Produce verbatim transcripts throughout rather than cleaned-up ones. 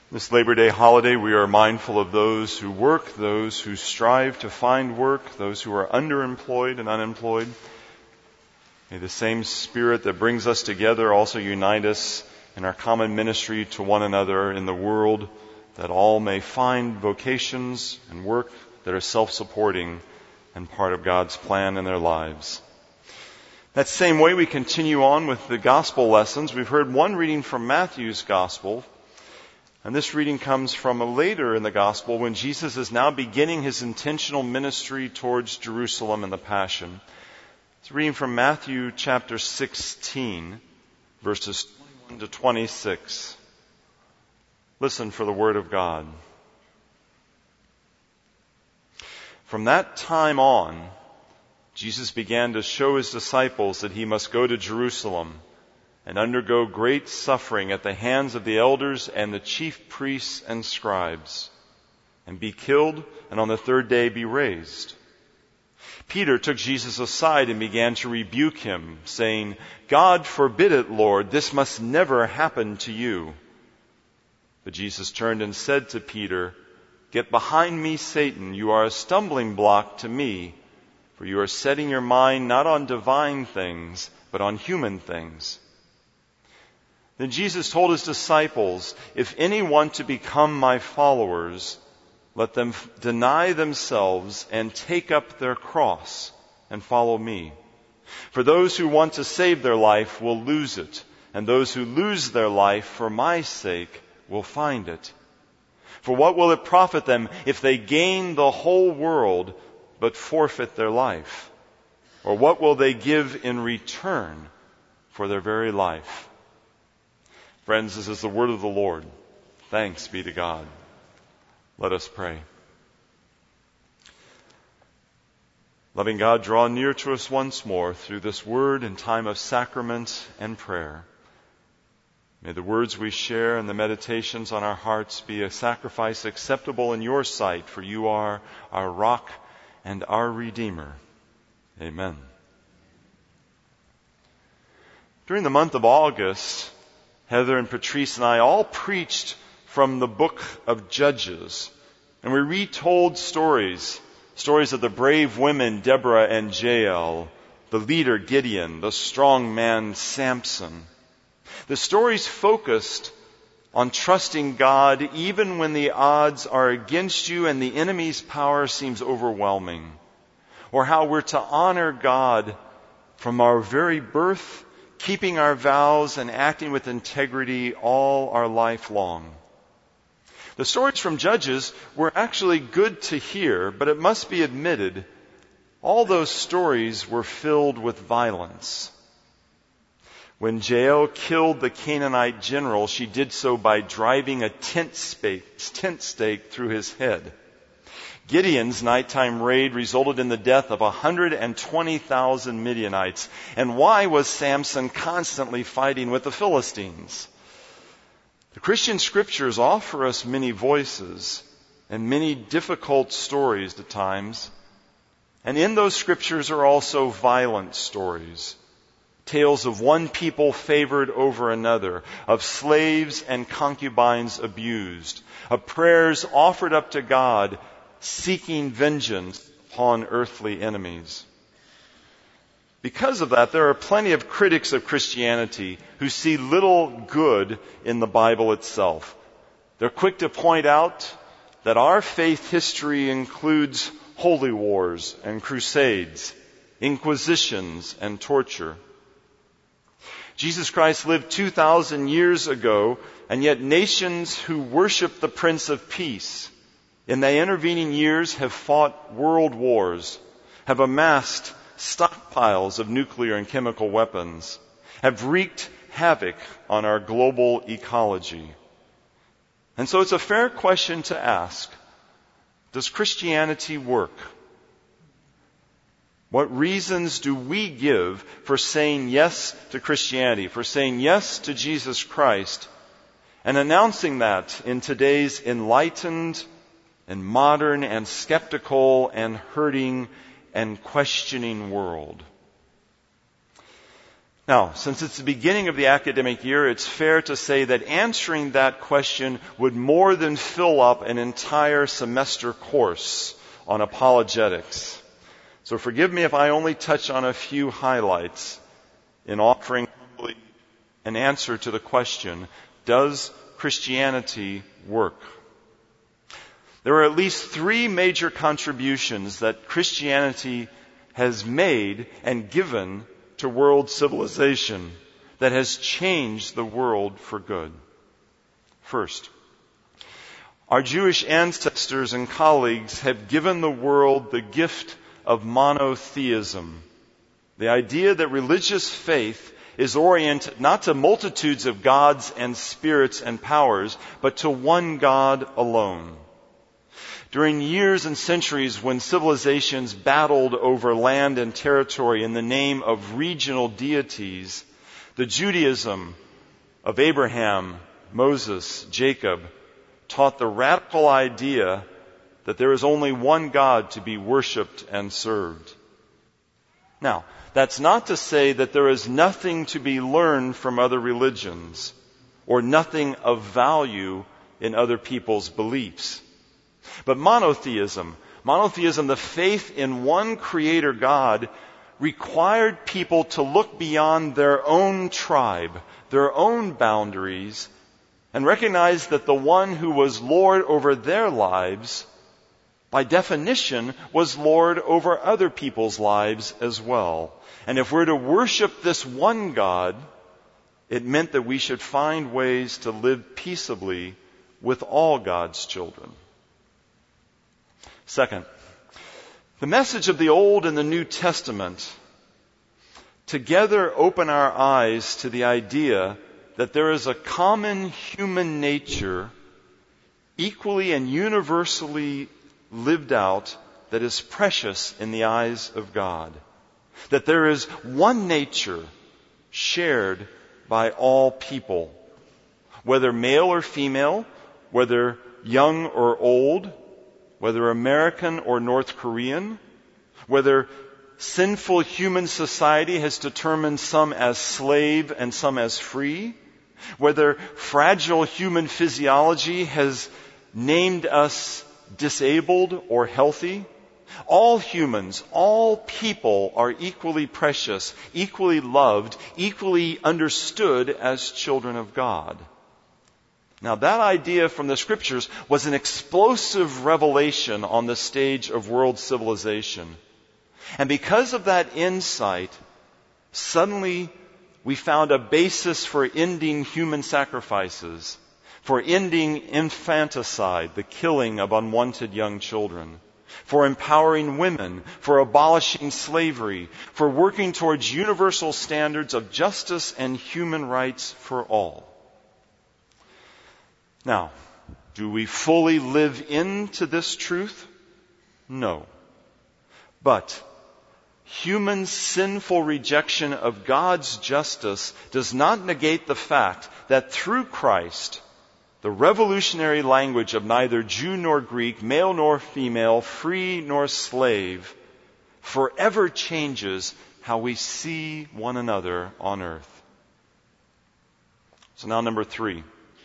This Labor Day holiday, we are mindful of those who work, those who strive to find work, those who are underemployed and unemployed. May the same Spirit that brings us together also unite us in our common ministry to one another in the world, that all may find vocations and work that are self-supporting and part of God's plan in their lives. That same way we continue on with the gospel lessons. We've heard one reading from Matthew's gospel, and this reading comes from later in the gospel when Jesus is now beginning his intentional ministry towards Jerusalem and the Passion. It's a reading from Matthew chapter sixteen, verses twenty-one to twenty-six. Listen for the word of God. From that time on, Jesus began to show his disciples that he must go to Jerusalem and undergo great suffering at the hands of the elders and the chief priests and scribes, and be killed, and on the third day be raised. Peter took Jesus aside and began to rebuke him, saying, "God forbid it, Lord, this must never happen to you." But Jesus turned and said to Peter, "Get behind me, Satan, you are a stumbling block to me, for you are setting your mind not on divine things, but on human things." Then Jesus told his disciples, "If any want to become my followers, let them deny themselves and take up their cross and follow me. For those who want to save their life will lose it, and those who lose their life for my sake will find it. For what will it profit them if they gain the whole world but forfeit their life? Or what will they give in return for their very life?" Friends, this is the word of the Lord. Thanks be to God. Let us pray. Loving God, draw near to us once more through this word in time of sacrament and prayer. May the words we share and the meditations on our hearts be a sacrifice acceptable in your sight, for you are our rock and our Redeemer. Amen. During the month of August, Heather and Patrice and I all preached from the book of Judges. And we retold stories, stories of the brave women Deborah and Jael, the leader Gideon, the strong man Samson. The stories focused on trusting God even when the odds are against you and the enemy's power seems overwhelming. Or how we're to honor God from our very birth, keeping our vows and acting with integrity all our life long. The stories from Judges were actually good to hear, but it must be admitted, all those stories were filled with violence. When Jael killed the Canaanite general, she did so by driving a tent stake, tent stake through his head. Gideon's nighttime raid resulted in the death of one hundred twenty thousand Midianites. And why was Samson constantly fighting with the Philistines? The Christian scriptures offer us many voices and many difficult stories at times. And in those scriptures are also violent stories. Tales of one people favored over another, of slaves and concubines abused, of prayers offered up to God seeking vengeance upon earthly enemies. Because of that, there are plenty of critics of Christianity who see little good in the Bible itself. They're quick to point out that our faith history includes holy wars and crusades, inquisitions and torture. Jesus Christ lived two thousand years ago, and yet nations who worship the Prince of Peace in the intervening years have fought world wars, have amassed stockpiles of nuclear and chemical weapons, have wreaked havoc on our global ecology. And so it's a fair question to ask, does Christianity work? What reasons do we give for saying yes to Christianity, for saying yes to Jesus Christ, and announcing that in today's enlightened and modern and skeptical and hurting and questioning world? Now, since it's the beginning of the academic year, it's fair to say that answering that question would more than fill up an entire semester course on apologetics. So forgive me if I only touch on a few highlights in offering an answer to the question, does Christianity work? There are at least three major contributions that Christianity has made and given to world civilization that has changed the world for good. First, our Jewish ancestors and colleagues have given the world the gift of monotheism, the idea that religious faith is oriented not to multitudes of gods and spirits and powers, but to one God alone. During years and centuries when civilizations battled over land and territory in the name of regional deities, the Judaism of Abraham, Moses, Jacob taught the radical idea that there is only one God to be worshiped and served. Now, that's not to say that there is nothing to be learned from other religions or nothing of value in other people's beliefs. But monotheism, monotheism, the faith in one creator God, required people to look beyond their own tribe, their own boundaries, and recognize that the one who was Lord over their lives, by definition, was Lord over other people's lives as well. And if we're to worship this one God, it meant that we should find ways to live peaceably with all God's children. Second, the message of the Old and the New Testament together open our eyes to the idea that there is a common human nature, equally and universally lived out, that is precious in the eyes of God. That there is one nature shared by all people, whether male or female, whether young or old, whether American or North Korean, whether sinful human society has determined some as slave and some as free, whether fragile human physiology has named us disabled or healthy. All humans, all people are equally precious, equally loved, equally understood as children of God. Now that idea from the scriptures was an explosive revelation on the stage of world civilization. And because of that insight, suddenly we found a basis for ending human sacrifices, for ending infanticide, the killing of unwanted young children, for empowering women, for abolishing slavery, for working towards universal standards of justice and human rights for all. Now, do we fully live into this truth? No. But human sinful rejection of God's justice does not negate the fact that through Christ, the revolutionary language of neither Jew nor Greek, male nor female, free nor slave, forever changes how we see one another on earth. So now number three.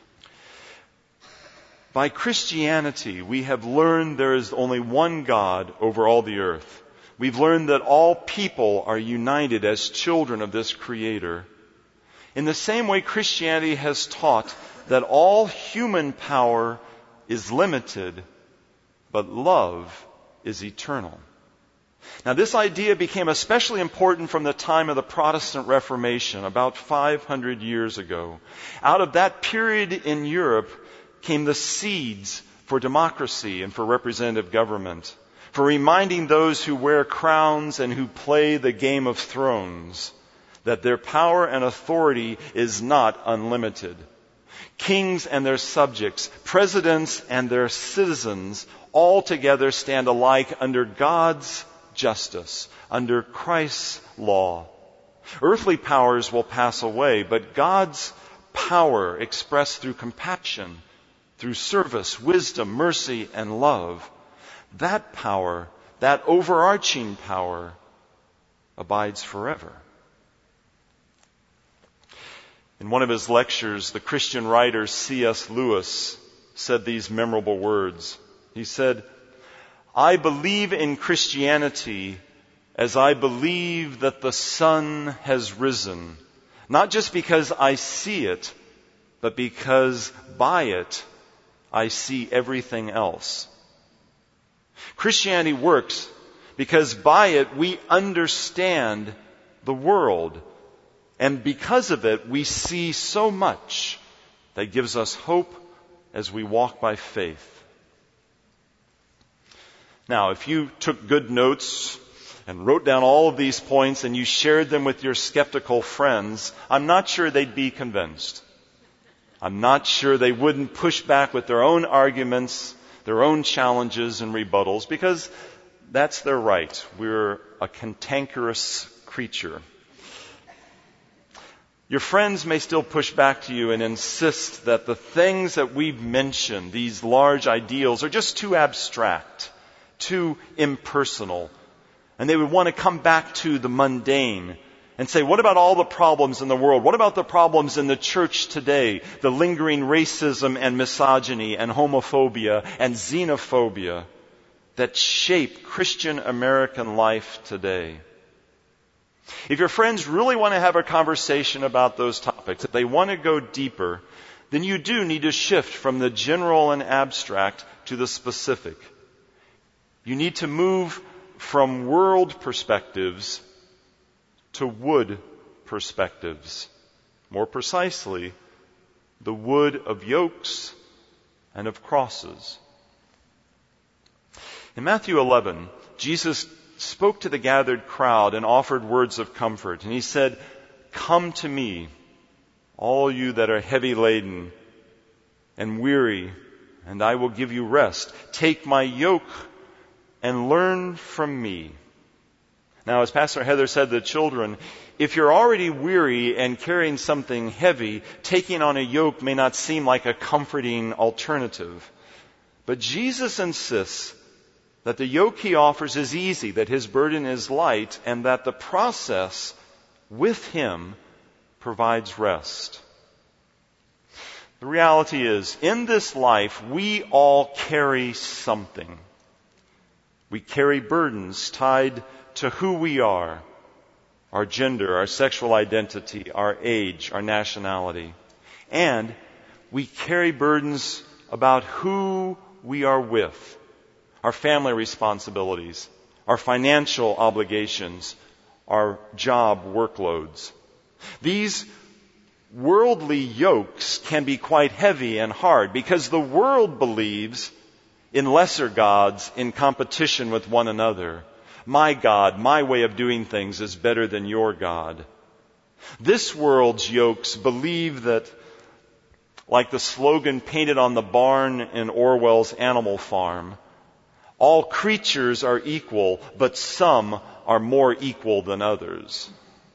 By Christianity, we have learned there is only one God over all the earth. We've learned that all people are united as children of this Creator. In the same way, Christianity has taught that all human power is limited, but love is eternal. Now, this idea became especially important from the time of the Protestant Reformation, about five hundred years ago. Out of that period in Europe came the seeds for democracy and for representative government, for reminding those who wear crowns and who play the Game of Thrones that their power and authority is not unlimited. Kings and their subjects, presidents and their citizens, all together stand alike under God's justice, under Christ's law. Earthly powers will pass away, but God's power expressed through compassion, through service, wisdom, mercy, and love, that power, that overarching power, abides forever. In one of his lectures, the Christian writer C S Lewis said these memorable words. He said, "I believe in Christianity as I believe that the sun has risen, not just because I see it, but because by it I see everything else." Christianity works because by it we understand the world, and because of it we see so much that gives us hope as we walk by faith. Now, if you took good notes and wrote down all of these points and you shared them with your skeptical friends, I'm not sure they'd be convinced. I'm not sure they wouldn't push back with their own arguments, their own challenges and rebuttals, because that's their right. We're a cantankerous creature. Your friends may still push back to you and insist that the things that we've mentioned, these large ideals, are just too abstract, too impersonal. And they would want to come back to the mundane and say, what about all the problems in the world? What about the problems in the church today? The lingering racism and misogyny and homophobia and xenophobia that shape Christian American life today. If your friends really want to have a conversation about those topics, if they want to go deeper, then you do need to shift from the general and abstract to the specific. You need to move from world perspectives to wood perspectives. More precisely, the wood of yokes and of crosses. In Matthew eleven, Jesus spoke to the gathered crowd and offered words of comfort. And he said, "Come to me, all you that are heavy laden and weary, and I will give you rest. Take my yoke and learn from me." Now, as Pastor Heather said to the children, if you're already weary and carrying something heavy, taking on a yoke may not seem like a comforting alternative. But Jesus insists that the yoke he offers is easy, that his burden is light, and that the process with him provides rest. The reality is, in this life, we all carry something. We carry burdens tied to who we are, our gender, our sexual identity, our age, our nationality. And we carry burdens about who we are with, our family responsibilities, our financial obligations, our job workloads. These worldly yokes can be quite heavy and hard because the world believes in lesser gods in competition with one another. My God, my way of doing things is better than your God. This world's yokes believe that, like the slogan painted on the barn in Orwell's Animal Farm, all creatures are equal, but some are more equal than others.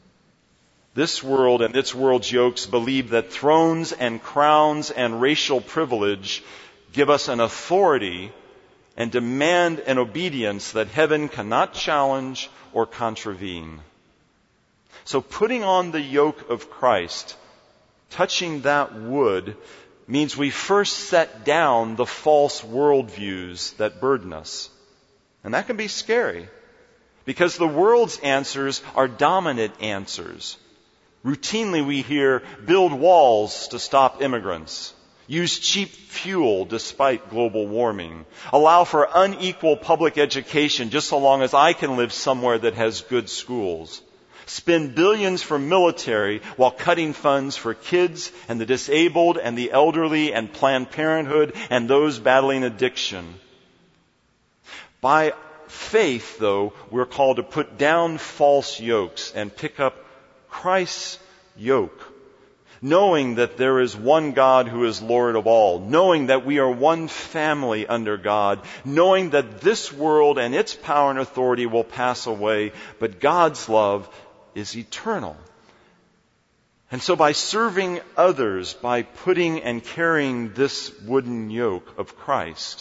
This world and its world's yokes believe that thrones and crowns and racial privilege give us an authority and demand an obedience that heaven cannot challenge or contravene. So putting on the yoke of Christ, touching that wood, means we first set down the false worldviews that burden us. And that can be scary, because the world's answers are dominant answers. Routinely we hear, build walls to stop immigrants. Use cheap fuel despite global warming. Allow for unequal public education just so long as I can live somewhere that has good schools. Spend billions for military while cutting funds for kids and the disabled and the elderly and Planned Parenthood and those battling addiction. By faith, though, we're called to put down false yokes and pick up Christ's yoke, knowing that there is one God who is Lord of all, knowing that we are one family under God, knowing that this world and its power and authority will pass away, but God's love is eternal. And so by serving others, by putting and carrying this wooden yoke of Christ,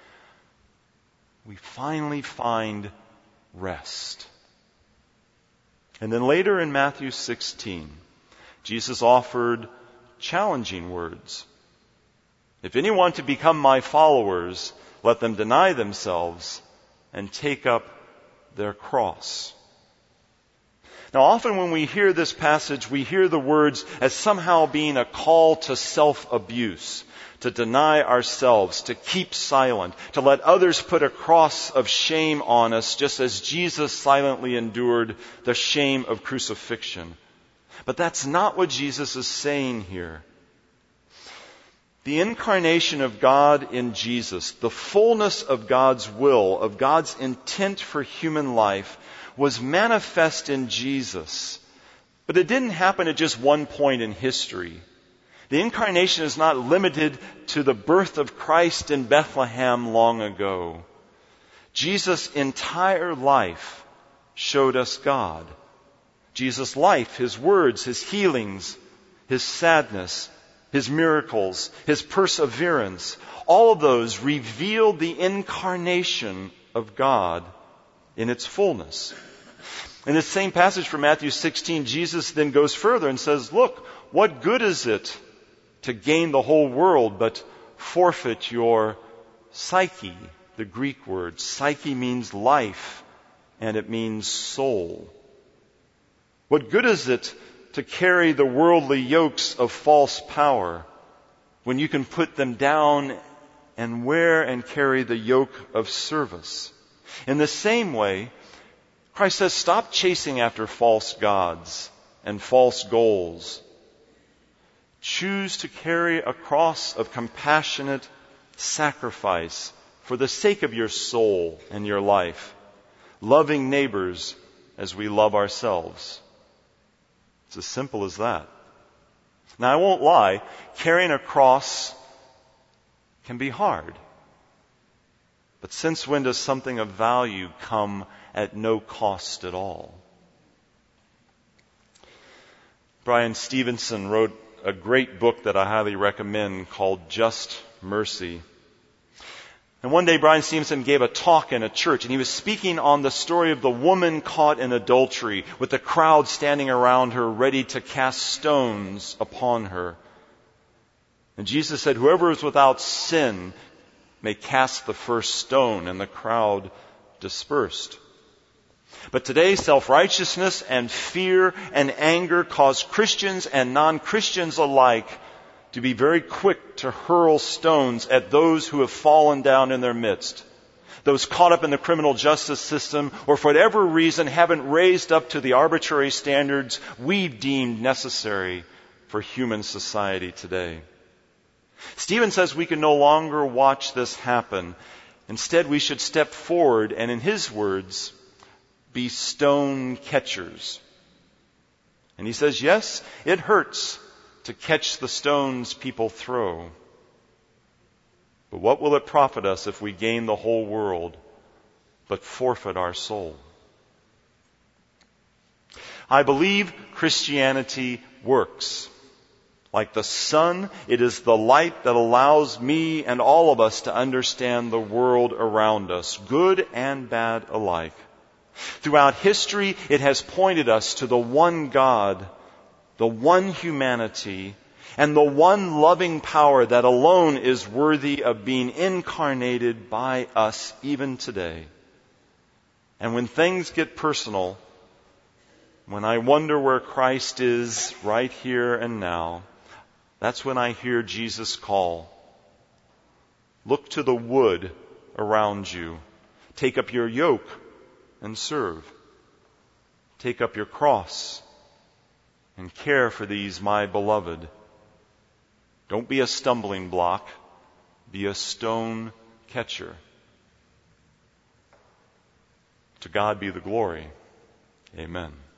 we finally find rest. And then later in Matthew sixteen, Jesus offered challenging words. If anyone to become my followers, let them deny themselves and take up their cross. Now, often when we hear this passage, we hear the words as somehow being a call to self-abuse, to deny ourselves, to keep silent, to let others put a cross of shame on us, just as Jesus silently endured the shame of crucifixion. But that's not what Jesus is saying here. The incarnation of God in Jesus, the fullness of God's will, of God's intent for human life, was manifest in Jesus. But it didn't happen at just one point in history. The incarnation is not limited to the birth of Christ in Bethlehem long ago. Jesus' entire life showed us God. Jesus' life, His words, His healings, His sadness, His miracles, His perseverance, all of those revealed the incarnation of God in its fullness. In this same passage from Matthew sixteen, Jesus then goes further and says, look, what good is it to gain the whole world but forfeit your psyche? The Greek word. Psyche means life, and it means soul. What good is it to carry the worldly yokes of false power when you can put them down and wear and carry the yoke of service? In the same way, Christ says, stop chasing after false gods and false goals. Choose to carry a cross of compassionate sacrifice for the sake of your soul and your life, loving neighbors as we love ourselves. It's as simple as that. Now, I won't lie, carrying a cross can be hard. But since when does something of value come at no cost at all? Brian Stevenson wrote a great book that I highly recommend called Just Mercy. And one day Brian Stevenson gave a talk in a church, and he was speaking on the story of the woman caught in adultery, with the crowd standing around her ready to cast stones upon her. And Jesus said, whoever is without sin may cast the first stone, and the crowd dispersed. But today, self-righteousness and fear and anger cause Christians and non-Christians alike to be very quick to hurl stones at those who have fallen down in their midst. Those caught up in the criminal justice system, or for whatever reason haven't raised up to the arbitrary standards we've deemed necessary for human society today. Stephen says we can no longer watch this happen. Instead, we should step forward and, in his words, be stone catchers. And he says, yes, it hurts to catch the stones people throw. But what will it profit us if we gain the whole world but forfeit our soul? I believe Christianity works. Like the sun, it is the light that allows me and all of us to understand the world around us, good and bad alike. Throughout history, it has pointed us to the one God, the one humanity, and the one loving power that alone is worthy of being incarnated by us even today. And when things get personal, when I wonder where Christ is right here and now, that's when I hear Jesus call. Look to the wood around you. Take up your yoke and serve. Take up your cross and care for these, my beloved. Don't be a stumbling block. Be a stone catcher. To God be the glory. Amen.